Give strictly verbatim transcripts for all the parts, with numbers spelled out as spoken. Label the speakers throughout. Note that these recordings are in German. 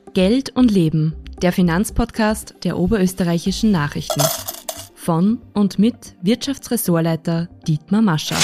Speaker 1: Geld und Leben, der Finanzpodcast der Oberösterreichischen Nachrichten. Von und mit Wirtschaftsressortleiter Dietmar Mascher.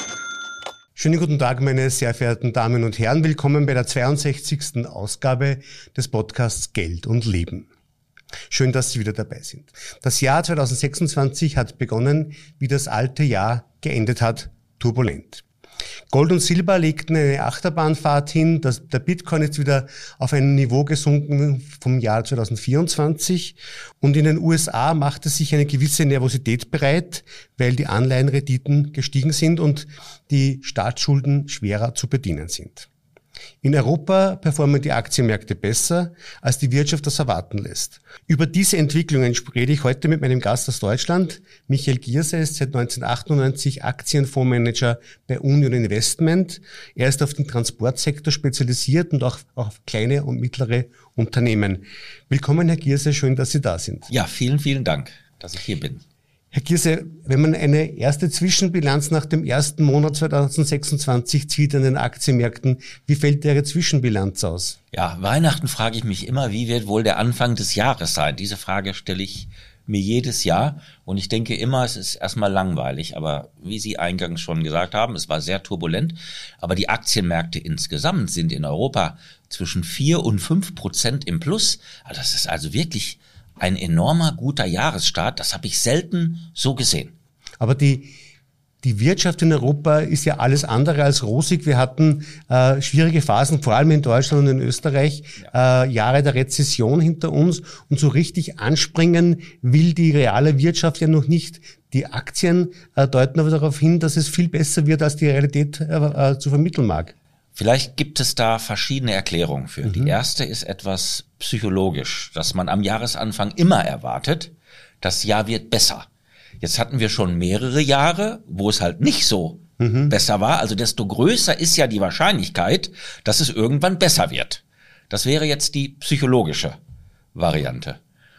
Speaker 2: Schönen guten Tag, meine sehr verehrten Damen und Herren. Willkommen bei der zweiundsechzigsten Ausgabe des Podcasts Geld und Leben. Schön, dass Sie wieder dabei sind. Das Jahr zweitausendsechsundzwanzig hat begonnen, wie das alte Jahr geendet hat, turbulent. Gold und Silber legten eine Achterbahnfahrt hin. Das, der Bitcoin ist wieder auf ein Niveau gesunken vom Jahr zweitausendvierundzwanzig. Und in den U S A machte sich eine gewisse Nervosität breit, weil die Anleihenrenditen gestiegen sind und die Staatsschulden schwerer zu bedienen sind. In Europa performen die Aktienmärkte besser, als die Wirtschaft das erwarten lässt. Über diese Entwicklungen spreche ich heute mit meinem Gast aus Deutschland. Michael Gierse ist seit neunzehnhundertachtundneunzig Aktienfondsmanager bei Union Investment. Er ist auf den Transportsektor spezialisiert und auch auf kleine und mittlere Unternehmen. Willkommen, Herr Gierse, schön, dass Sie da sind.
Speaker 3: Ja, vielen, vielen Dank, dass ich hier bin.
Speaker 2: Herr Gierse, wenn man eine erste Zwischenbilanz nach dem ersten Monat zweitausendsechsundzwanzig zieht an den Aktienmärkten, wie fällt Ihre Zwischenbilanz aus?
Speaker 3: Ja, Weihnachten frage ich mich immer, wie wird wohl der Anfang des Jahres sein? Diese Frage stelle ich mir jedes Jahr und ich denke immer, es ist erstmal langweilig, aber wie Sie eingangs schon gesagt haben, es war sehr turbulent, aber die Aktienmärkte insgesamt sind in Europa zwischen vier und fünf Prozent im Plus. Also das ist also wirklich ein enormer guter Jahresstart, das habe ich selten so gesehen.
Speaker 2: Aber die die Wirtschaft in Europa ist ja alles andere als rosig. Wir hatten äh, schwierige Phasen, vor allem in Deutschland und in Österreich, ja. äh, Jahre der Rezession hinter uns. Und so richtig anspringen will die reale Wirtschaft ja noch nicht. Die Aktien äh, deuten aber darauf hin, dass es viel besser wird, als die Realität äh, äh, zu vermitteln mag.
Speaker 3: Vielleicht gibt es da verschiedene Erklärungen für. Mhm. Die erste ist etwas psychologisch, dass man am Jahresanfang immer erwartet, das Jahr wird besser. Jetzt hatten wir schon mehrere Jahre, wo es halt nicht so mhm. besser war. Also desto größer ist ja die Wahrscheinlichkeit, dass es irgendwann besser wird. Das wäre jetzt die psychologische Variante.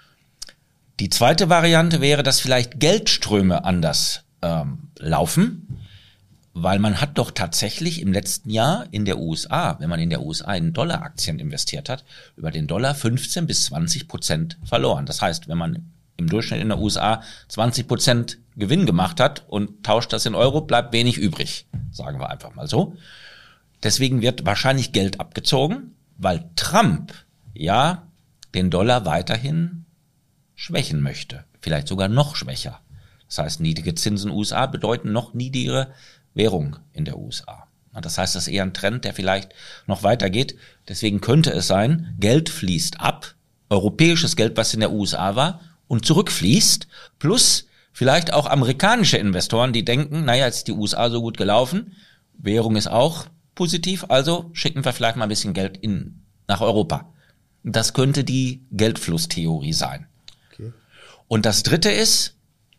Speaker 3: Die zweite Variante wäre, dass vielleicht Geldströme anders ähm, laufen. Weil man hat doch tatsächlich im letzten Jahr in der U S A, wenn man in der U S A in Dollaraktien investiert hat, über den Dollar fünfzehn bis zwanzig Prozent verloren. Das heißt, wenn man im Durchschnitt in der U S A zwanzig Prozent Gewinn gemacht hat und tauscht das in Euro, bleibt wenig übrig, sagen wir einfach mal so. Deswegen wird wahrscheinlich Geld abgezogen, weil Trump ja den Dollar weiterhin schwächen möchte, vielleicht sogar noch schwächer. Das heißt, niedrige Zinsen in den U S A bedeuten noch niedrigere Währung in der U S A. Das heißt, das ist eher ein Trend, der vielleicht noch weitergeht. Deswegen könnte es sein, Geld fließt ab, europäisches Geld, was in der U S A war, und zurückfließt, plus vielleicht auch amerikanische Investoren, die denken, naja, jetzt ist die U S A so gut gelaufen, Währung ist auch positiv, also schicken wir vielleicht mal ein bisschen Geld in, nach Europa. Das könnte die Geldflusstheorie sein. Okay. Und das Dritte ist,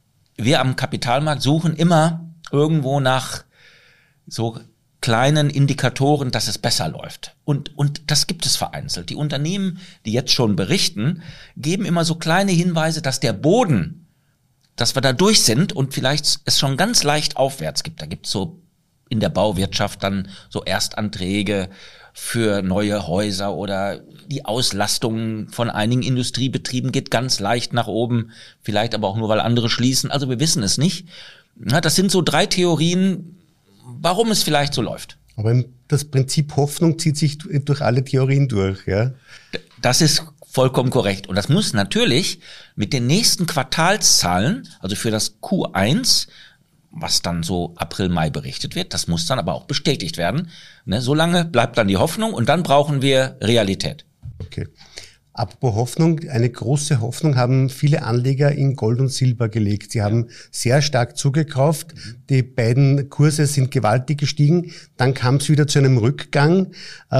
Speaker 3: wir am Kapitalmarkt suchen immer irgendwo nach so kleinen Indikatoren, dass es besser läuft. Und, und das gibt es vereinzelt. Die Unternehmen, die jetzt schon berichten, geben immer so kleine Hinweise, dass der Boden, dass wir da durch sind und vielleicht es schon ganz leicht aufwärts gibt. Da gibt es so in der Bauwirtschaft dann so Erstanträge für neue Häuser oder die Auslastung von einigen Industriebetrieben geht ganz leicht nach oben, vielleicht aber auch nur, weil andere schließen. Also wir wissen es nicht. Ja, das sind so drei Theorien, warum es vielleicht so läuft.
Speaker 2: Aber das Prinzip Hoffnung zieht sich durch alle Theorien durch, ja?
Speaker 3: Das ist vollkommen korrekt. Und das muss natürlich mit den nächsten Quartalszahlen, also für das Q eins, was dann so April, Mai berichtet wird, das muss dann aber auch bestätigt werden. Ne, so lange bleibt dann die Hoffnung und dann brauchen wir Realität.
Speaker 2: Okay. Apropos Hoffnung, eine große Hoffnung haben viele Anleger in Gold und Silber gelegt. Sie haben sehr stark zugekauft. Die beiden Kurse sind gewaltig gestiegen. Dann kam es wieder zu einem Rückgang.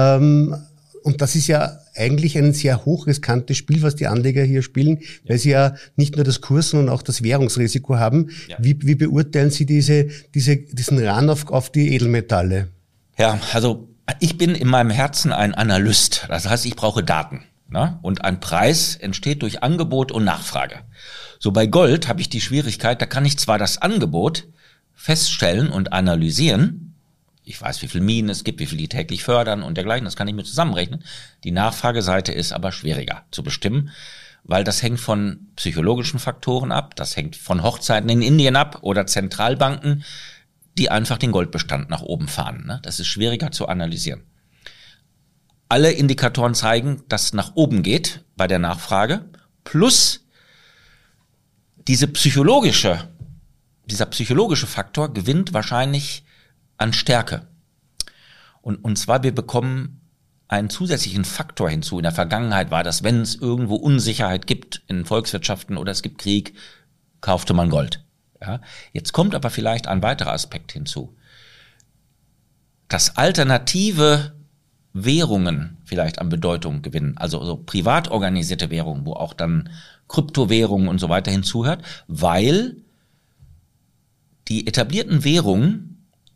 Speaker 2: Und das ist ja eigentlich ein sehr hochriskantes Spiel, was die Anleger hier spielen, weil sie ja nicht nur das Kurs, sondern auch das Währungsrisiko haben. Ja. Wie, wie beurteilen Sie diese, diese, diesen Run auf, auf die Edelmetalle?
Speaker 3: Ja, also ich bin in meinem Herzen ein Analyst. Das heißt, ich brauche Daten. Na? Und ein Preis entsteht durch Angebot und Nachfrage. So bei Gold habe ich die Schwierigkeit, da kann ich zwar das Angebot feststellen und analysieren, Ich weiß, wie viel Minen es gibt, wie viel die täglich fördern und dergleichen. Das kann ich mir zusammenrechnen. Die Nachfrageseite ist aber schwieriger zu bestimmen, weil das hängt von psychologischen Faktoren ab. Das hängt von Hochzeiten in Indien ab oder Zentralbanken, die einfach den Goldbestand nach oben fahren. Ne? Das ist schwieriger zu analysieren. Alle Indikatoren zeigen, dass es nach oben geht bei der Nachfrage. Plus diese psychologische, dieser psychologische Faktor gewinnt wahrscheinlich an Stärke. Und, und zwar, wir bekommen einen zusätzlichen Faktor hinzu. In der Vergangenheit war das, wenn es irgendwo Unsicherheit gibt in Volkswirtschaften oder es gibt Krieg, kaufte man Gold. Ja? Jetzt kommt aber vielleicht ein weiterer Aspekt hinzu. Dass alternative Währungen vielleicht an Bedeutung gewinnen, also so privat organisierte Währungen, wo auch dann Kryptowährungen und so weiter hinzuhört, weil die etablierten Währungen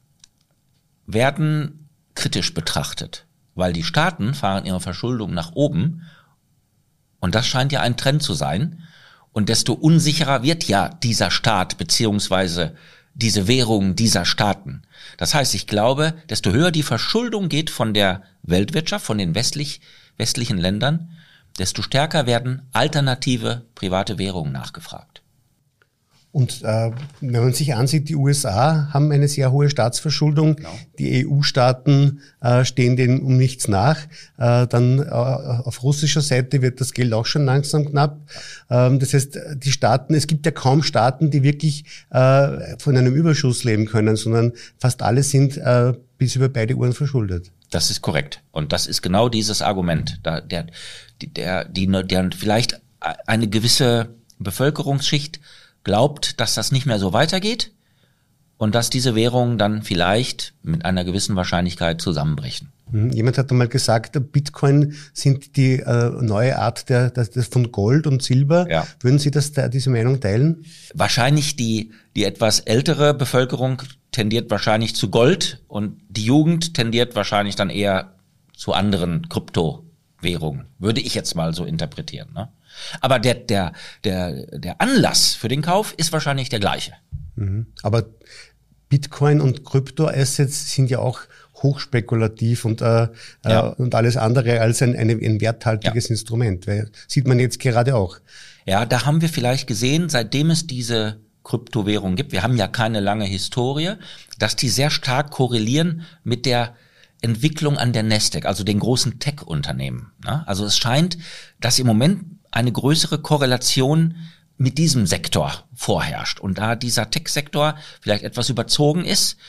Speaker 3: werden kritisch betrachtet, weil die Staaten fahren ihre Verschuldung nach oben und das scheint ja ein Trend zu sein und desto unsicherer wird ja dieser Staat beziehungsweise diese Währung dieser Staaten. Das heißt, ich glaube, desto höher die Verschuldung geht von der Weltwirtschaft, von den westlich, westlichen Ländern, desto stärker werden alternative private Währungen nachgefragt.
Speaker 2: Und äh, wenn man sich ansieht, die U S A haben eine sehr hohe Staatsverschuldung, genau. Die E U-Staaten äh, stehen denen um nichts nach. Äh, dann äh, auf russischer Seite wird das Geld auch schon langsam knapp. Ähm, das heißt, die Staaten, es gibt ja kaum Staaten, die wirklich äh, von einem Überschuss leben können, sondern fast alle sind äh, bis über beide Ohren verschuldet.
Speaker 3: Das ist korrekt. Und das ist genau dieses Argument, da, der, der, die, der vielleicht eine gewisse Bevölkerungsschicht glaubt, dass das nicht mehr so weitergeht und dass diese Währungen dann vielleicht mit einer gewissen Wahrscheinlichkeit zusammenbrechen.
Speaker 2: Jemand hat einmal gesagt, Bitcoin sind die äh, neue Art der, der, der von Gold und Silber. Ja. Würden Sie das, diese Meinung teilen?
Speaker 3: Wahrscheinlich die, die etwas ältere Bevölkerung tendiert wahrscheinlich zu Gold und die Jugend tendiert wahrscheinlich dann eher zu anderen Kryptowährungen. Würde ich jetzt mal so interpretieren, ne? Aber der, der, der, der Anlass für den Kauf ist wahrscheinlich der gleiche.
Speaker 2: Mhm. Aber Bitcoin und Kryptoassets sind ja auch hochspekulativ und, äh, ja. äh, und alles andere als ein, ein, ein werthaltiges ja. Instrument. Weil, sieht man jetzt gerade auch.
Speaker 3: Ja, da haben wir vielleicht gesehen, seitdem es diese Kryptowährungen gibt, wir haben ja keine lange Historie, dass die sehr stark korrelieren mit der Entwicklung an der Nasdaq, also den großen Tech-Unternehmen. Also es scheint, dass im Moment eine größere Korrelation mit diesem Sektor vorherrscht. Und da dieser Tech-Sektor vielleicht etwas überzogen ist,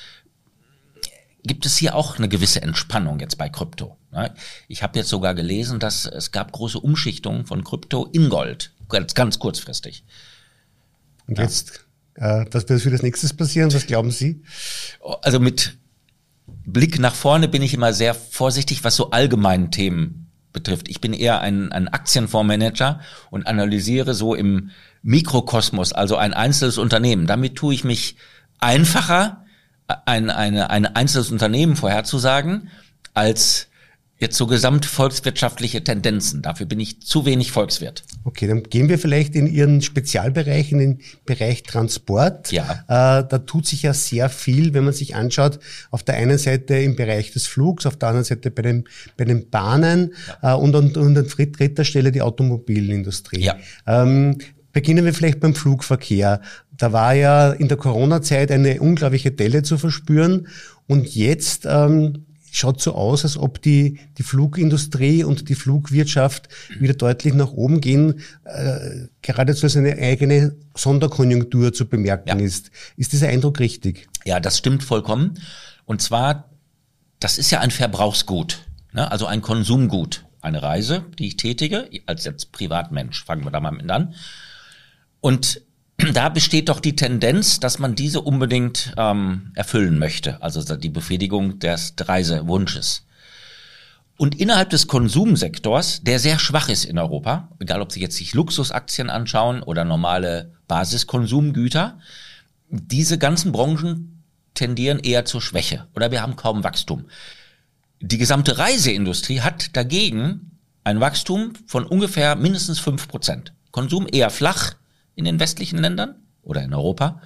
Speaker 3: gibt es hier auch eine gewisse Entspannung jetzt bei Krypto. Ich habe jetzt sogar gelesen, dass es gab große Umschichtungen von Krypto in Gold, ganz, ganz kurzfristig.
Speaker 2: Und jetzt, ja. äh, was wird für das nächstes passieren? Was glauben Sie?
Speaker 3: Also mit Blick nach vorne bin ich immer sehr vorsichtig, was so allgemeine Themen betrifft. Ich bin eher ein, ein Aktienfondsmanager und analysiere so im Mikrokosmos, also ein einzelnes Unternehmen. Damit tue ich mich einfacher, ein, eine, ein einzelnes Unternehmen vorherzusagen, als jetzt so gesamtvolkswirtschaftliche Tendenzen. Dafür bin ich zu wenig Volkswirt.
Speaker 2: Okay, dann gehen wir vielleicht in Ihren Spezialbereich, in den Bereich Transport.
Speaker 3: Ja.
Speaker 2: Äh, da tut sich ja sehr viel, wenn man sich anschaut, auf der einen Seite im Bereich des Flugs, auf der anderen Seite bei den, bei den Bahnen ja. äh, und, und, und an dritter Stelle die Automobilindustrie.
Speaker 3: Ja.
Speaker 2: Ähm, Beginnen wir vielleicht beim Flugverkehr. Da war ja in der Corona-Zeit eine unglaubliche Delle zu verspüren und jetzt ähm, schaut so aus, als ob die die Flugindustrie und die Flugwirtschaft wieder deutlich nach oben gehen, äh, geradezu als eine eigene Sonderkonjunktur zu bemerken ja. ist. Ist dieser Eindruck richtig?
Speaker 3: Ja, das stimmt vollkommen. Und zwar, das ist ja ein Verbrauchsgut, ne? Also ein Konsumgut. Eine Reise, die ich tätige, als jetzt Privatmensch. Fangen wir da mal mit an. Und da besteht doch die Tendenz, dass man diese unbedingt ähm, erfüllen möchte, also die Befriedigung des Reisewunsches. Und innerhalb des Konsumsektors, der sehr schwach ist in Europa, egal ob Sie jetzt sich Luxusaktien anschauen oder normale Basiskonsumgüter, diese ganzen Branchen tendieren eher zur Schwäche oder wir haben kaum Wachstum. Die gesamte Reiseindustrie hat dagegen ein Wachstum von ungefähr mindestens fünf Prozent. Konsum eher flach in den westlichen Ländern oder in Europa,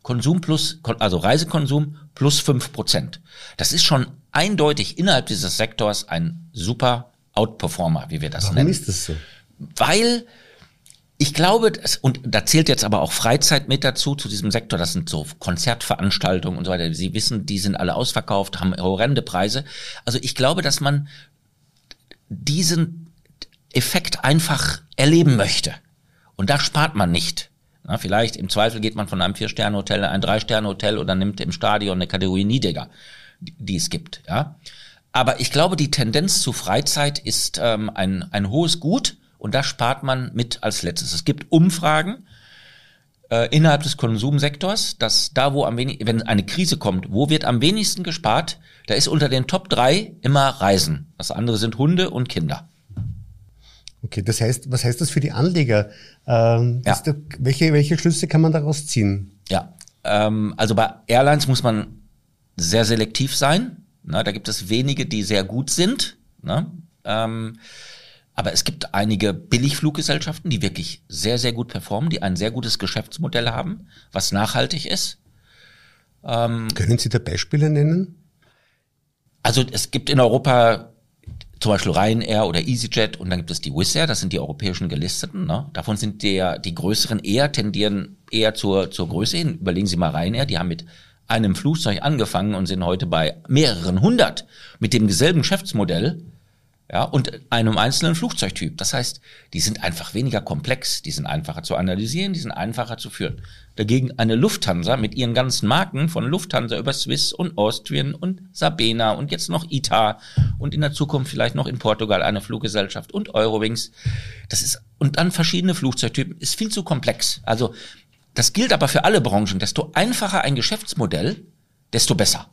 Speaker 3: Konsum plus, also Reisekonsum plus fünf Prozent. Das ist schon eindeutig innerhalb dieses Sektors ein super Outperformer, wie wir das
Speaker 2: Warum
Speaker 3: nennen.
Speaker 2: Warum ist das so?
Speaker 3: Weil ich glaube, das, und da zählt jetzt aber auch Freizeit mit dazu, zu diesem Sektor, das sind so Konzertveranstaltungen und so weiter. Sie wissen, die sind alle ausverkauft, haben horrende Preise. Also ich glaube, dass man diesen Effekt einfach erleben möchte. Und da spart man nicht. Na, vielleicht im Zweifel geht man von einem Vier-Sterne-Hotel in ein Drei-Sterne-Hotel oder nimmt im Stadion eine Kategorie niedriger, die, die es gibt. Ja, aber ich glaube, die Tendenz zu Freizeit ist ähm, ein ein hohes Gut und da spart man mit als letztes. Es gibt Umfragen äh, innerhalb des Konsumsektors, dass da, wo am wenigsten, wenn eine Krise kommt, wo wird am wenigsten gespart, da ist unter den Top drei immer Reisen. Das andere sind Hunde und Kinder.
Speaker 2: Okay, das heißt, was heißt das für die Anleger? Ähm,
Speaker 3: ja.
Speaker 2: der, welche, welche Schlüsse kann man daraus ziehen?
Speaker 3: Ja, ähm, also bei Airlines muss man sehr selektiv sein. Na, da gibt es wenige, die sehr gut sind. Na, ähm, aber es gibt einige Billigfluggesellschaften, die wirklich sehr, sehr gut performen, die ein sehr gutes Geschäftsmodell haben, was nachhaltig ist. Ähm,
Speaker 2: Können Sie da Beispiele nennen?
Speaker 3: Also es gibt in Europa zum Beispiel Ryanair oder EasyJet und dann gibt es die Wizz Air, das sind die europäischen Gelisteten. Ne? Davon sind der, die größeren eher, tendieren eher zur, zur Größe hin. Überlegen Sie mal Ryanair, die haben mit einem Flugzeug angefangen und sind heute bei mehreren hundert mit dem selben Geschäftsmodell, ja, und einem einzelnen Flugzeugtyp. Das heißt, die sind einfach weniger komplex, die sind einfacher zu analysieren, die sind einfacher zu führen. Dagegen eine Lufthansa mit ihren ganzen Marken von Lufthansa über Swiss und Austrian und Sabena und jetzt noch I T A und in der Zukunft vielleicht noch in Portugal eine Fluggesellschaft und Eurowings. Das ist, und dann verschiedene Flugzeugtypen, ist viel zu komplex. Also, das gilt aber für alle Branchen. Desto einfacher ein Geschäftsmodell, desto besser.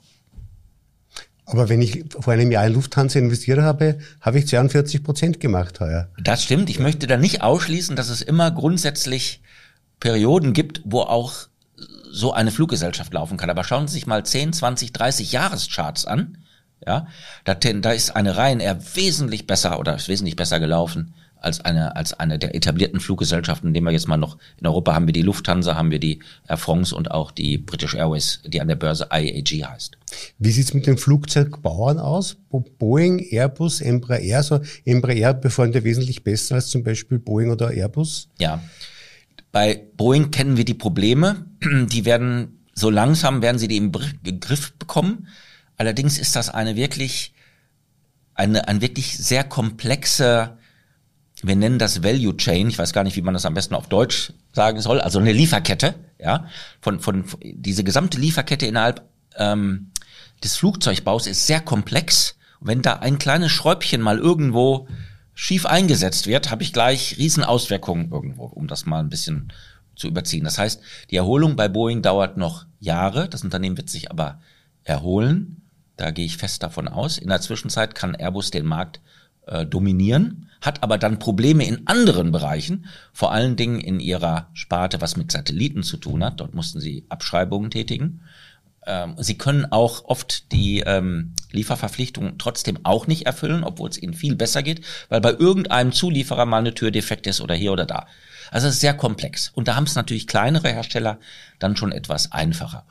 Speaker 2: Aber wenn ich vor einem Jahr in Lufthansa investiert habe, habe ich zweiundvierzig Prozent gemacht heuer.
Speaker 3: Das stimmt. Ich möchte da nicht ausschließen, dass es immer grundsätzlich Perioden gibt, wo auch so eine Fluggesellschaft laufen kann. Aber schauen Sie sich mal zehn, zwanzig, dreißig Jahrescharts an. Ja, da, da ist eine Ryanair wesentlich besser oder ist wesentlich besser gelaufen als eine als eine der etablierten Fluggesellschaften. Nehmen wir jetzt mal noch, in Europa haben wir die Lufthansa, haben wir die Air France und auch die British Airways, die an der Börse I A G heißt.
Speaker 2: Wie sieht's mit den Flugzeugbauern aus? Boeing, Airbus, Embraer, so Embraer performt ja wesentlich besser als zum Beispiel Boeing oder Airbus.
Speaker 3: Ja, bei Boeing kennen wir die Probleme. Die werden, so langsam werden sie die im Griff bekommen. Allerdings ist das eine wirklich, eine, ein wirklich sehr komplexe, wir nennen das Value Chain, ich weiß gar nicht, wie man das am besten auf Deutsch sagen soll, also eine Lieferkette, ja, von, von, diese gesamte Lieferkette innerhalb, ähm, des Flugzeugbaus ist sehr komplex. Und wenn da ein kleines Schräubchen mal irgendwo schief eingesetzt wird, habe ich gleich Riesenauswirkungen irgendwo, um das mal ein bisschen zu überziehen. Das heißt, die Erholung bei Boeing dauert noch Jahre, das Unternehmen wird sich aber erholen, da gehe ich fest davon aus. In der Zwischenzeit kann Airbus den Markt äh, dominieren, hat aber dann Probleme in anderen Bereichen, vor allen Dingen in ihrer Sparte, was mit Satelliten zu tun hat. Dort mussten sie Abschreibungen tätigen. Ähm, sie können auch oft die ähm, Lieferverpflichtungen trotzdem auch nicht erfüllen, obwohl es ihnen viel besser geht, weil bei irgendeinem Zulieferer mal eine Tür defekt ist oder hier oder da. Also es ist sehr komplex. Und da haben es natürlich kleinere Hersteller dann schon etwas einfacher.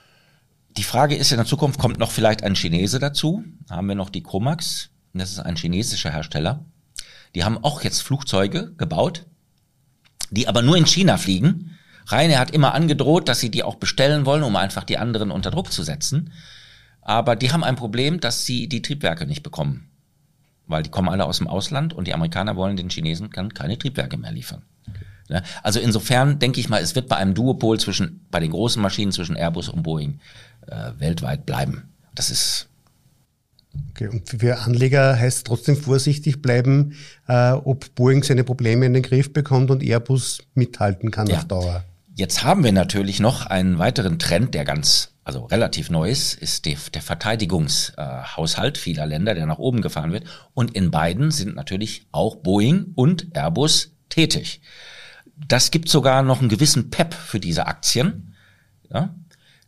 Speaker 3: Die Frage ist, in der Zukunft kommt noch vielleicht ein Chinese dazu. Da haben wir noch die Comax. Das ist ein chinesischer Hersteller. Die haben auch jetzt Flugzeuge gebaut, die aber nur in China fliegen. Ryanair hat immer angedroht, dass sie die auch bestellen wollen, um einfach die anderen unter Druck zu setzen. Aber die haben ein Problem, dass sie die Triebwerke nicht bekommen. Weil die kommen alle aus dem Ausland und die Amerikaner wollen den Chinesen dann keine Triebwerke mehr liefern. Okay. Also insofern denke ich mal, es wird bei einem Duopol zwischen, bei den großen Maschinen zwischen Airbus und Boeing äh, weltweit bleiben. Das ist...
Speaker 2: Okay, und für Anleger heißt trotzdem vorsichtig bleiben, äh, ob Boeing seine Probleme in den Griff bekommt und Airbus mithalten kann
Speaker 3: ja.
Speaker 2: auf Dauer.
Speaker 3: Jetzt haben wir natürlich noch einen weiteren Trend, der ganz, also relativ neu ist, ist die, der Verteidigungshaushalt äh, vieler Länder, der nach oben gefahren wird. Und in beiden sind natürlich auch Boeing und Airbus tätig. Das gibt sogar noch einen gewissen Pep für diese Aktien. Ja?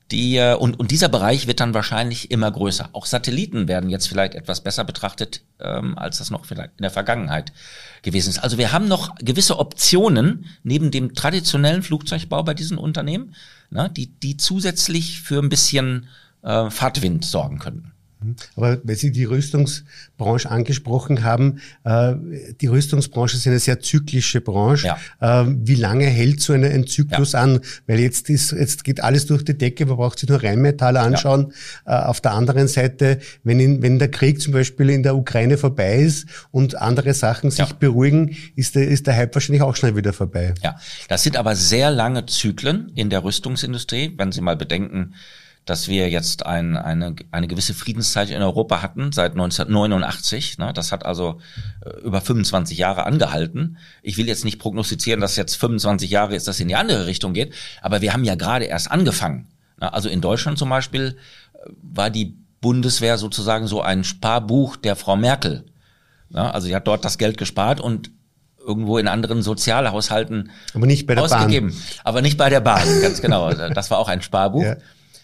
Speaker 3: Die, und, und dieser Bereich wird dann wahrscheinlich immer größer. Auch Satelliten werden jetzt vielleicht etwas besser betrachtet, ähm, als das noch vielleicht in der Vergangenheit gewesen ist. Also wir haben noch gewisse Optionen neben dem traditionellen Flugzeugbau bei diesen Unternehmen, ne, die, die zusätzlich für ein bisschen äh, Fahrtwind sorgen könnten.
Speaker 2: Aber weil Sie die Rüstungsbranche angesprochen haben, äh, die Rüstungsbranche ist eine sehr zyklische Branche. Ja. Äh, wie lange hält so eine, ein Zyklus ja. an? Weil jetzt ist, jetzt geht alles durch die Decke, man braucht sich nur Rheinmetall anschauen. Ja. Äh, auf der anderen Seite, wenn, in, wenn der Krieg zum Beispiel in der Ukraine vorbei ist und andere Sachen sich ja. beruhigen, ist der, ist der Hype wahrscheinlich auch schnell wieder vorbei.
Speaker 3: Ja, das sind aber sehr lange Zyklen in der Rüstungsindustrie, wenn Sie mal bedenken, dass wir jetzt ein, eine, eine gewisse Friedenszeit in Europa hatten seit neunzehnhundertneunundachtzig. Ne? Das hat also äh, über fünfundzwanzig Jahre angehalten. Ich will jetzt nicht prognostizieren, dass jetzt fünfundzwanzig Jahre ist, dass es in die andere Richtung geht, aber wir haben ja gerade erst angefangen. Ne? Also in Deutschland zum Beispiel äh, war die Bundeswehr sozusagen so ein Sparbuch der Frau Merkel. Ne? Also die hat dort das Geld gespart und irgendwo in anderen Sozialhaushalten
Speaker 2: aber nicht bei der
Speaker 3: ausgegeben.
Speaker 2: Bahn.
Speaker 3: Aber nicht bei der Bahn, ganz genau. Das war auch ein Sparbuch. Ja.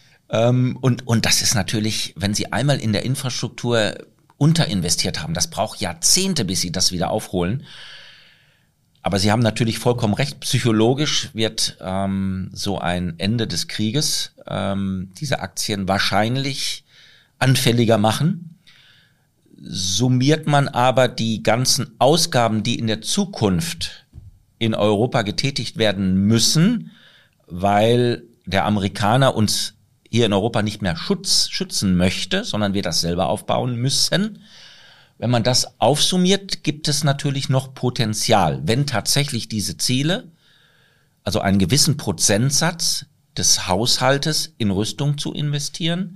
Speaker 3: Und, und das ist natürlich, wenn Sie einmal in der Infrastruktur unterinvestiert haben, das braucht Jahrzehnte, bis Sie das wieder aufholen. Aber Sie haben natürlich vollkommen recht, psychologisch wird ähm, so ein Ende des Krieges ähm, diese Aktien wahrscheinlich anfälliger machen. Summiert man aber die ganzen Ausgaben, die in der Zukunft in Europa getätigt werden müssen, weil der Amerikaner uns hier in Europa nicht mehr Schutz, schützen möchte, sondern wir das selber aufbauen müssen. Wenn man das aufsummiert, gibt es natürlich noch Potenzial, wenn tatsächlich diese Ziele, also einen gewissen Prozentsatz des Haushaltes in Rüstung zu investieren,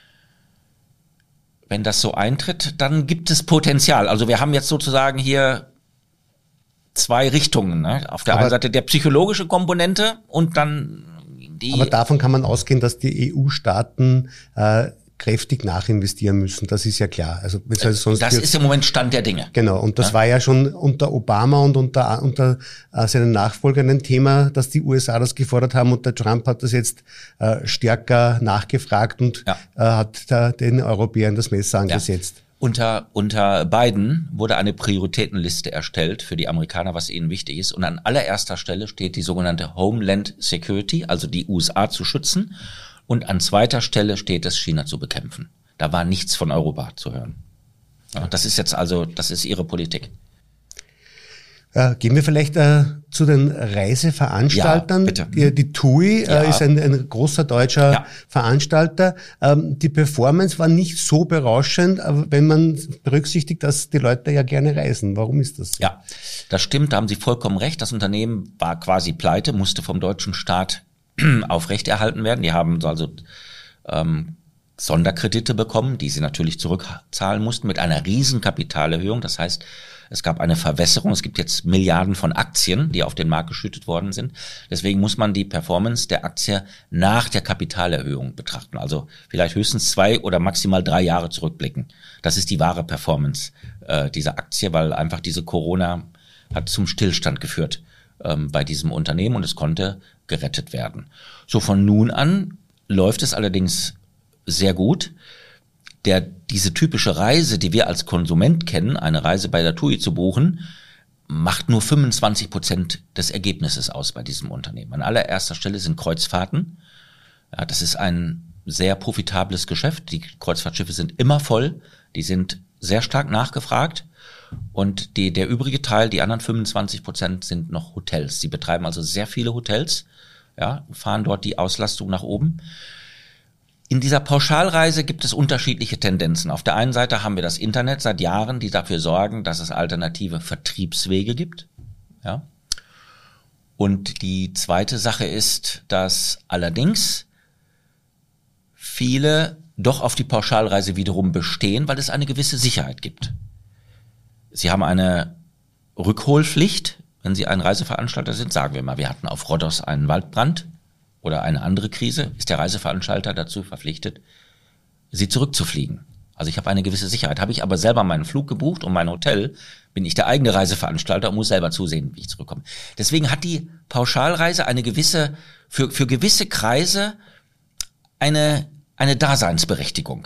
Speaker 3: wenn das so eintritt, dann gibt es Potenzial. Also wir haben jetzt sozusagen hier zwei Richtungen. Ne? Auf der
Speaker 2: Aber
Speaker 3: einen Seite der psychologische Komponente und dann die.
Speaker 2: Aber davon kann man ausgehen, dass die E U-Staaten äh, kräftig nachinvestieren müssen. Das ist ja klar. Also also sonst
Speaker 3: das ist im Moment Stand der Dinge.
Speaker 2: Genau. Und das
Speaker 3: ja?
Speaker 2: war ja schon unter Obama und unter unter äh, seinen Nachfolgern ein Thema, dass die U S A das gefordert haben. Und der Trump hat das jetzt äh, stärker nachgefragt und ja. äh, hat da den Europäern das Messer angesetzt.
Speaker 3: Ja. Unter, unter Biden wurde eine Prioritätenliste erstellt für die Amerikaner, was ihnen wichtig ist. Und an allererster Stelle steht die sogenannte Homeland Security, also die U S A zu schützen. Und an zweiter Stelle steht es, China zu bekämpfen. Da war nichts von Europa zu hören. Ja, das ist jetzt also, das ist ihre Politik.
Speaker 2: Äh, gehen wir vielleicht äh, zu den Reiseveranstaltern.
Speaker 3: Ja, bitte.
Speaker 2: Die, die T U I
Speaker 3: ja.
Speaker 2: äh, ist ein, ein großer deutscher ja. Veranstalter. Ähm, die Performance war nicht so berauschend, aber wenn man berücksichtigt, dass die Leute ja gerne reisen. Warum ist das so?
Speaker 3: Ja, das stimmt, da haben Sie vollkommen recht. Das Unternehmen war quasi pleite, musste vom deutschen Staat aufrechterhalten werden. Die haben also ähm, Sonderkredite bekommen, die sie natürlich zurückzahlen mussten mit einer riesen Kapitalerhöhung. Das heißt, es gab eine Verwässerung. Es gibt jetzt Milliarden von Aktien, die auf den Markt geschüttet worden sind. Deswegen muss man die Performance der Aktie nach der Kapitalerhöhung betrachten. Also vielleicht höchstens zwei oder maximal drei Jahre zurückblicken. Das ist die wahre Performance äh, dieser Aktie, weil einfach diese Corona hat zum Stillstand geführt ähm, bei diesem Unternehmen und es konnte gerettet werden. So von nun an läuft es allerdings sehr gut. Der, diese typische Reise, die wir als Konsument kennen, eine Reise bei der T U I zu buchen, macht nur fünfundzwanzig Prozent des Ergebnisses aus bei diesem Unternehmen. An allererster Stelle sind Kreuzfahrten. Ja, das ist ein sehr profitables Geschäft. Die Kreuzfahrtschiffe sind immer voll. Die sind sehr stark nachgefragt. Und die, der übrige Teil, die anderen fünfundzwanzig Prozent sind noch Hotels. Sie betreiben also sehr viele Hotels, ja, fahren dort die Auslastung nach oben. In dieser Pauschalreise gibt es unterschiedliche Tendenzen. Auf der einen Seite haben wir das Internet seit Jahren, die dafür sorgen, dass es alternative Vertriebswege gibt. Ja. Und die zweite Sache ist, dass allerdings viele doch auf die Pauschalreise wiederum bestehen, weil es eine gewisse Sicherheit gibt. Sie haben eine Rückholpflicht, wenn Sie ein Reiseveranstalter sind. Sagen wir mal, wir hatten auf Rhodos einen Waldbrand oder eine andere Krise, ist der Reiseveranstalter dazu verpflichtet, Sie zurückzufliegen. Also ich habe eine gewisse Sicherheit. Habe ich aber selber meinen Flug gebucht und mein Hotel, bin ich der eigene Reiseveranstalter und muss selber zusehen, wie ich zurückkomme. Deswegen hat die Pauschalreise eine gewisse, für, für gewisse Kreise eine, eine Daseinsberechtigung.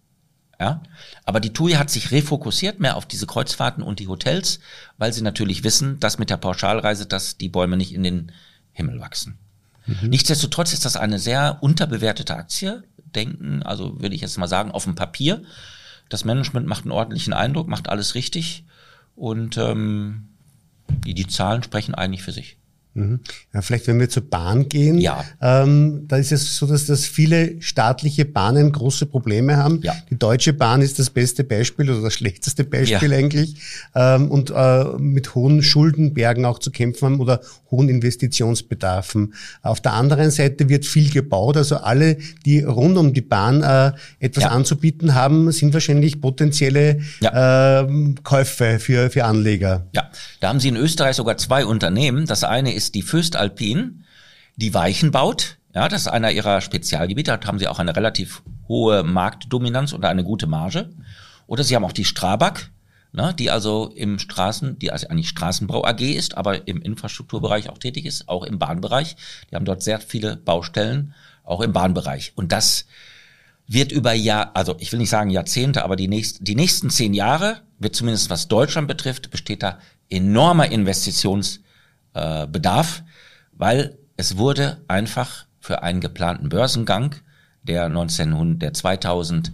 Speaker 3: Ja, aber die T U I hat sich refokussiert mehr auf diese Kreuzfahrten und die Hotels, weil sie natürlich wissen, dass mit der Pauschalreise, dass die Bäume nicht in den Himmel wachsen. Mhm. Nichtsdestotrotz ist das eine sehr unterbewertete Aktie. Denken, also würde ich jetzt mal sagen, auf dem Papier. Das Management macht einen ordentlichen Eindruck, macht alles richtig und ähm, die, die Zahlen sprechen eigentlich für sich.
Speaker 2: Ja, vielleicht, wenn wir zur Bahn gehen,
Speaker 3: ja.
Speaker 2: ähm, da ist es so, dass, dass viele staatliche Bahnen große Probleme haben.
Speaker 3: Ja.
Speaker 2: Die Deutsche Bahn ist das beste Beispiel oder das schlechteste Beispiel
Speaker 3: ja.
Speaker 2: eigentlich, ähm, und äh, mit hohen Schuldenbergen auch zu kämpfen haben oder hohen Investitionsbedarfen. Auf der anderen Seite wird viel gebaut, also alle, die rund um die Bahn äh, etwas
Speaker 3: ja.
Speaker 2: anzubieten haben, sind wahrscheinlich potenzielle ja. äh, Käufe für, für Anleger.
Speaker 3: Ja, da haben Sie in Österreich sogar zwei Unternehmen. Das eine ist die Voestalpine, die Weichen baut. Ja, das ist einer ihrer Spezialgebiete. Da haben sie auch eine relativ hohe Marktdominanz oder eine gute Marge. Oder sie haben auch die Strabag, ne, die also im Straßen, die also eigentlich Straßenbau A G ist, aber im Infrastrukturbereich auch tätig ist, auch im Bahnbereich. Die haben dort sehr viele Baustellen, auch im Bahnbereich. Und das wird über Jahr, also ich will nicht sagen Jahrzehnte, aber die nächsten, die nächsten zehn Jahre wird zumindest was Deutschland betrifft, besteht da enormer Investitions Bedarf, weil es wurde einfach für einen geplanten Börsengang, der neunzehnhundert, der zweitausendsieben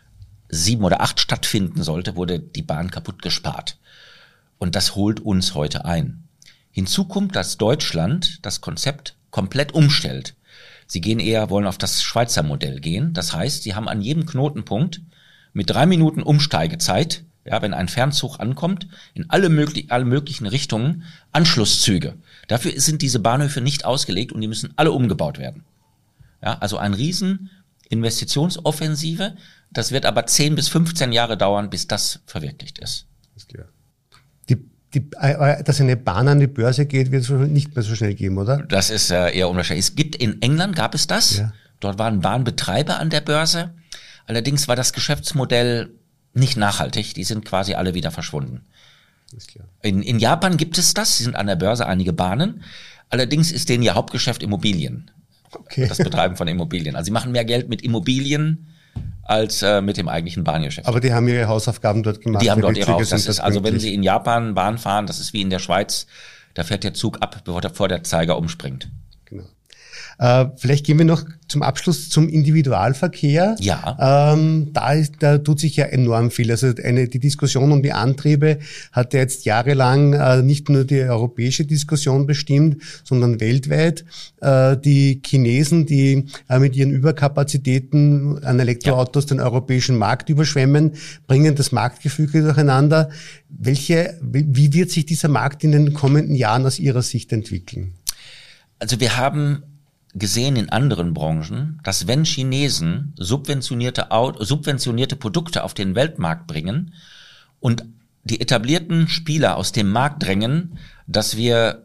Speaker 3: oder acht stattfinden sollte, wurde die Bahn kaputt gespart. Und das holt uns heute ein. Hinzu kommt, dass Deutschland das Konzept komplett umstellt. Sie gehen eher, wollen auf das Schweizer Modell gehen. Das heißt, sie haben an jedem Knotenpunkt mit drei Minuten Umsteigezeit, ja, wenn ein Fernzug ankommt, in alle, möglich, alle möglichen Richtungen Anschlusszüge. Dafür sind diese Bahnhöfe nicht ausgelegt und die müssen alle umgebaut werden. Ja, also ein riesen Investitionsoffensive. Das wird aber zehn bis fünfzehn Jahre dauern, bis das verwirklicht ist.
Speaker 2: Ist klar. Die, die, dass eine Bahn an die Börse geht, wird es nicht mehr so schnell geben, oder?
Speaker 3: Das ist äh, eher unwahrscheinlich. Es gibt in England gab es das. Ja. Dort waren Bahnbetreiber an der Börse. Allerdings war das Geschäftsmodell nicht nachhaltig, die sind quasi alle wieder verschwunden. Ist klar. In, in Japan gibt es das, sie sind an der Börse einige Bahnen, allerdings ist denen ihr Hauptgeschäft Immobilien, okay. Das Betreiben von Immobilien. Also sie machen mehr Geld mit Immobilien als äh, mit dem eigentlichen Bahngeschäft.
Speaker 2: Aber die haben ihre Hausaufgaben dort gemacht.
Speaker 3: Die haben dort ihre Hausaufgaben. Das also wenn Sie in Japan Bahn fahren, das ist wie in der Schweiz, da fährt der Zug ab, bevor der Zeiger umspringt.
Speaker 2: Genau. Äh, vielleicht gehen wir noch zum Abschluss zum Individualverkehr.
Speaker 3: Ja.
Speaker 2: Ähm, da, ist, da tut sich ja enorm viel. Also eine, die Diskussion um die Antriebe hat ja jetzt jahrelang äh, nicht nur die europäische Diskussion bestimmt, sondern weltweit. Äh, die Chinesen, die äh, mit ihren Überkapazitäten an Elektroautos ja. den europäischen Markt überschwemmen, bringen das Marktgefüge durcheinander. Welche, wie wird sich dieser Markt in den kommenden Jahren aus Ihrer Sicht entwickeln?
Speaker 3: Also wir haben gesehen in anderen Branchen, dass wenn Chinesen subventionierte, Auto, subventionierte Produkte auf den Weltmarkt bringen und die etablierten Spieler aus dem Markt drängen, dass wir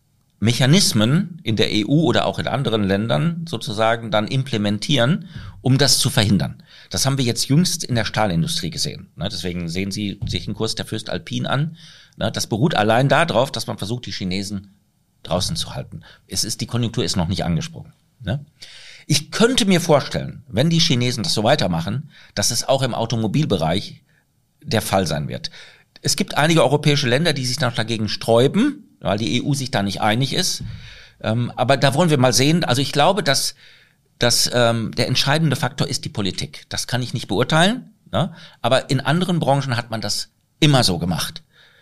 Speaker 3: Mechanismen in der E U oder auch in anderen Ländern sozusagen dann implementieren, um das zu verhindern. Das haben wir jetzt jüngst in der Stahlindustrie gesehen. Deswegen sehen Sie sich den Kurs der Voestalpine an. Das beruht allein darauf, dass man versucht, die Chinesen draußen zu halten. Es ist, die Konjunktur ist noch nicht angesprungen. Ne? Ich könnte mir vorstellen, wenn die Chinesen das so weitermachen, dass es auch im Automobilbereich der Fall sein wird. Es gibt einige europäische Länder, die sich noch dagegen sträuben, weil die E U sich da nicht einig ist. Ähm, aber da wollen wir mal sehen. Also ich glaube, dass, dass ähm, der entscheidende Faktor ist die Politik. Das kann ich nicht beurteilen. Ne? Aber in anderen Branchen hat man das immer so gemacht.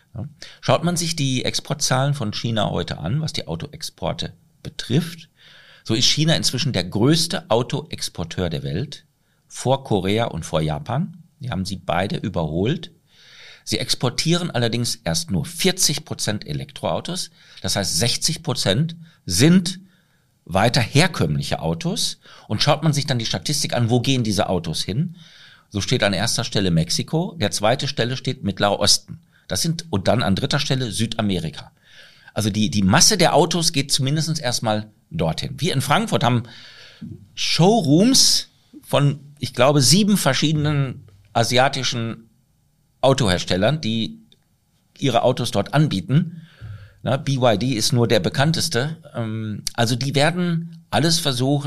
Speaker 3: Schaut man sich die Exportzahlen von China heute an, was die Autoexporte betrifft, so ist China inzwischen der größte Autoexporteur der Welt, vor Korea und vor Japan. Die haben sie beide überholt. Sie exportieren allerdings erst nur vierzig Prozent Elektroautos. Das heißt, sechzig Prozent sind weiter herkömmliche Autos. Und schaut man sich dann die Statistik an, wo gehen diese Autos hin? So steht an erster Stelle Mexiko, der zweite Stelle steht Mittlerer Osten. Das sind, und dann an dritter Stelle Südamerika. Also die, die Masse der Autos geht zumindest erstmal dorthin. Wir in Frankfurt haben Showrooms von, ich glaube, sieben verschiedenen asiatischen Autoherstellern, die ihre Autos dort anbieten. Na, B Y D ist nur der bekannteste. Also die werden alles versuchen,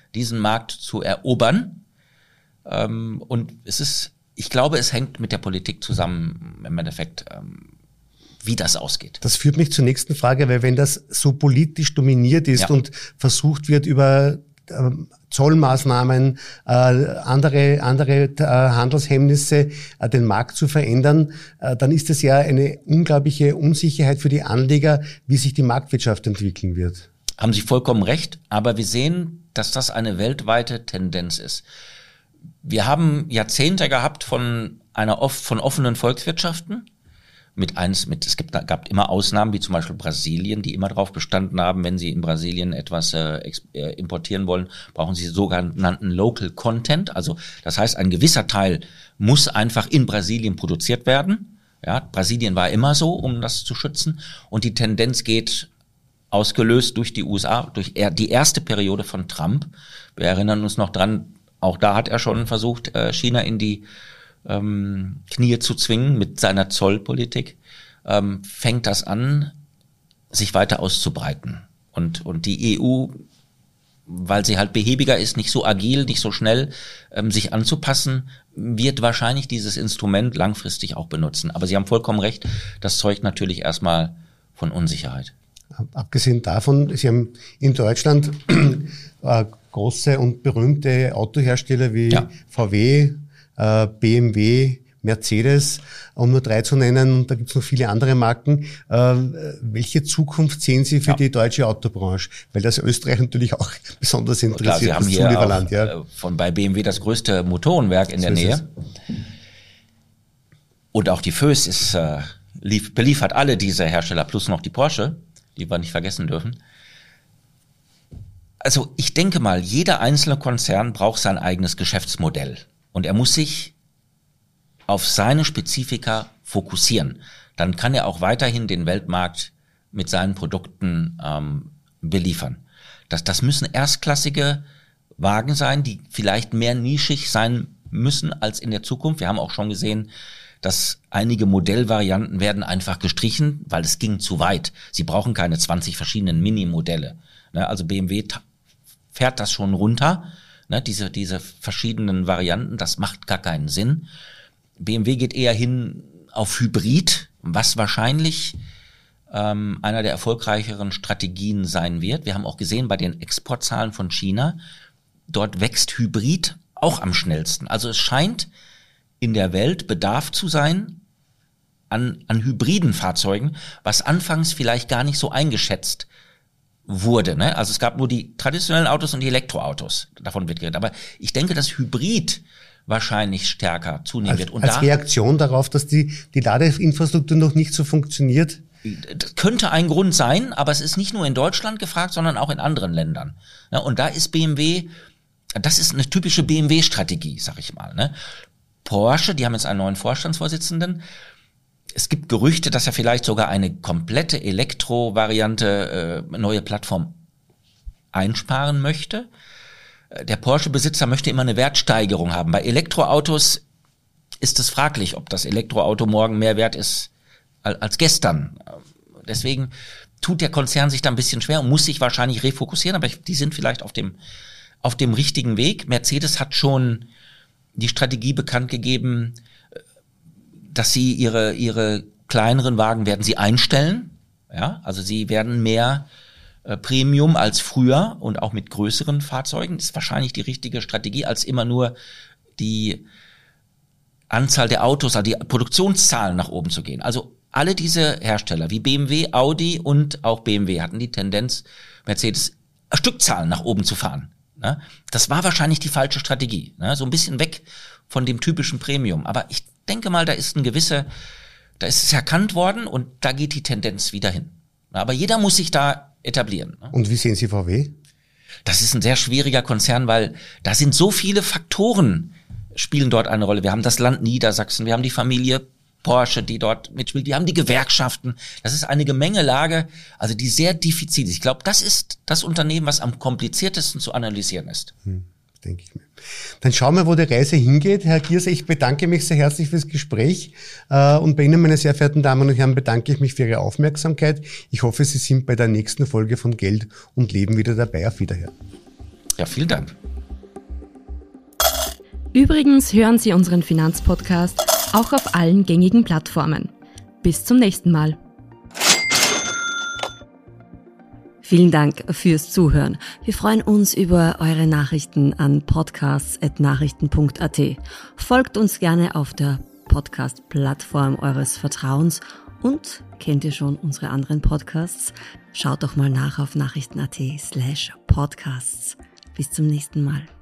Speaker 3: diesen Markt zu erobern. Ähm, und es ist, ich glaube, es hängt mit der Politik zusammen, im Endeffekt, ähm, wie das ausgeht.
Speaker 2: Das führt mich zur nächsten Frage, weil wenn das so politisch dominiert ist ja. und versucht wird, über äh, Zollmaßnahmen, äh, andere andere äh, Handelshemmnisse, äh, den Markt zu verändern, äh, dann ist es ja eine unglaubliche Unsicherheit für die Anleger, wie sich die Marktwirtschaft entwickeln wird.
Speaker 3: Haben Sie vollkommen recht, aber wir sehen, dass das eine weltweite Tendenz ist. Wir haben Jahrzehnte gehabt von einer oft von offenen Volkswirtschaften. Mit eins, mit, es gibt, gab immer Ausnahmen, wie zum Beispiel Brasilien, die immer darauf bestanden haben, wenn sie in Brasilien etwas äh, äh, importieren wollen, brauchen sie sogenannten Local Content. Also, das heißt, ein gewisser Teil muss einfach in Brasilien produziert werden. Ja, Brasilien war immer so, um das zu schützen. Und die Tendenz geht, ausgelöst durch die U S A, durch die erste Periode von Trump. Wir erinnern uns noch dran, auch da hat er schon versucht, China in die ähm, Knie zu zwingen mit seiner Zollpolitik. Ähm, fängt das an, sich weiter auszubreiten. Und, und die E U, weil sie halt behäbiger ist, nicht so agil, nicht so schnell, ähm, sich anzupassen, wird wahrscheinlich dieses Instrument langfristig auch benutzen. Aber Sie haben vollkommen recht, das zeugt natürlich erstmal von Unsicherheit.
Speaker 2: Abgesehen davon, Sie haben in Deutschland äh, große und berühmte Autohersteller wie ja. V W, äh, B M W, Mercedes, um nur drei zu nennen, und da gibt es noch viele andere Marken. Äh, welche Zukunft sehen Sie für ja. die deutsche Autobranche? Weil das Österreich natürlich auch besonders interessiert.
Speaker 3: Klar, Sie haben hier auch, ja. von bei B M W das größte Motorenwerk in so der Nähe. Und auch die Föß ist äh, lief, beliefert alle diese Hersteller, plus noch die Porsche, die wir nicht vergessen dürfen. Also ich denke mal, jeder einzelne Konzern braucht sein eigenes Geschäftsmodell. Und er muss sich auf seine Spezifika fokussieren. Dann kann er auch weiterhin den Weltmarkt mit seinen Produkten ähm, beliefern. Das, das müssen erstklassige Wagen sein, die vielleicht mehr nischig sein müssen als in der Zukunft. Wir haben auch schon gesehen, dass einige Modellvarianten werden einfach gestrichen, weil es ging zu weit. Sie brauchen keine zwanzig verschiedenen Mini-Modelle. Also B M W fährt das schon runter, diese, diese verschiedenen Varianten, das macht gar keinen Sinn. B M W geht eher hin auf Hybrid, was wahrscheinlich ähm, einer der erfolgreicheren Strategien sein wird. Wir haben auch gesehen bei den Exportzahlen von China, dort wächst Hybrid auch am schnellsten. Also es scheint in der Welt Bedarf zu sein an, an hybriden Fahrzeugen, was anfangs vielleicht gar nicht so eingeschätzt wurde. Ne? Also es gab nur die traditionellen Autos und die Elektroautos. Davon wird geredet. Aber ich denke, dass Hybrid wahrscheinlich stärker zunehmen
Speaker 2: als,
Speaker 3: wird. Und
Speaker 2: als
Speaker 3: da,
Speaker 2: Reaktion darauf, dass die, die Ladeinfrastruktur noch nicht so funktioniert?
Speaker 3: Das könnte ein Grund sein, aber es ist nicht nur in Deutschland gefragt, sondern auch in anderen Ländern. Ja, und da ist B M W, das ist eine typische B M W-Strategie, sag ich mal. Ne? Porsche, die haben jetzt einen neuen Vorstandsvorsitzenden. Es gibt Gerüchte, dass er vielleicht sogar eine komplette Elektro-Variante, äh, neue Plattform einsparen möchte. Der Porsche-Besitzer möchte immer eine Wertsteigerung haben. Bei Elektroautos ist es fraglich, ob das Elektroauto morgen mehr wert ist als gestern. Deswegen tut der Konzern sich da ein bisschen schwer und muss sich wahrscheinlich refokussieren, aber die sind vielleicht auf dem, auf dem richtigen Weg. Mercedes hat schon die Strategie bekannt gegeben, dass sie ihre, ihre kleineren Wagen werden sie einstellen. Ja, also sie werden mehr äh, Premium als früher und auch mit größeren Fahrzeugen. Das ist wahrscheinlich die richtige Strategie, als immer nur die Anzahl der Autos, also die Produktionszahlen nach oben zu gehen. Also alle diese Hersteller wie B M W, Audi und auch B M W hatten die Tendenz, Mercedes Stückzahlen nach oben zu fahren. Ne? Das war wahrscheinlich die falsche Strategie. Ne? So ein bisschen weg von dem typischen Premium. Aber ich denke mal, da ist ein gewisse, da ist es erkannt worden und da geht die Tendenz wieder hin. Aber jeder muss sich da etablieren. Ne?
Speaker 2: Und wie sehen Sie V W?
Speaker 3: Das ist ein sehr schwieriger Konzern, weil da sind so viele Faktoren, spielen dort eine Rolle. Wir haben das Land Niedersachsen, wir haben die Familie Porsche, die dort mitspielt, wir haben die Gewerkschaften. Das ist eine Gemengelage, also die sehr diffizil ist. Ich glaube, das ist das Unternehmen, was am kompliziertesten zu analysieren ist.
Speaker 2: Hm, denke ich mir. Dann schauen wir, wo die Reise hingeht. Herr Gierse, ich bedanke mich sehr herzlich fürs Gespräch. Und bei Ihnen, meine sehr verehrten Damen und Herren, bedanke ich mich für Ihre Aufmerksamkeit. Ich hoffe, Sie sind bei der nächsten Folge von Geld und Leben wieder dabei. Auf Wiederhören.
Speaker 3: Ja, vielen Dank.
Speaker 1: Übrigens hören Sie unseren Finanzpodcast auch auf allen gängigen Plattformen. Bis zum nächsten Mal.
Speaker 4: Vielen Dank fürs Zuhören. Wir freuen uns über eure Nachrichten an podcasts at nachrichten punkt a t. Folgt uns gerne auf der Podcast-Plattform eures Vertrauens und kennt ihr schon unsere anderen Podcasts? Schaut doch mal nach auf nachrichten punkt a t slash podcasts. Bis zum nächsten Mal.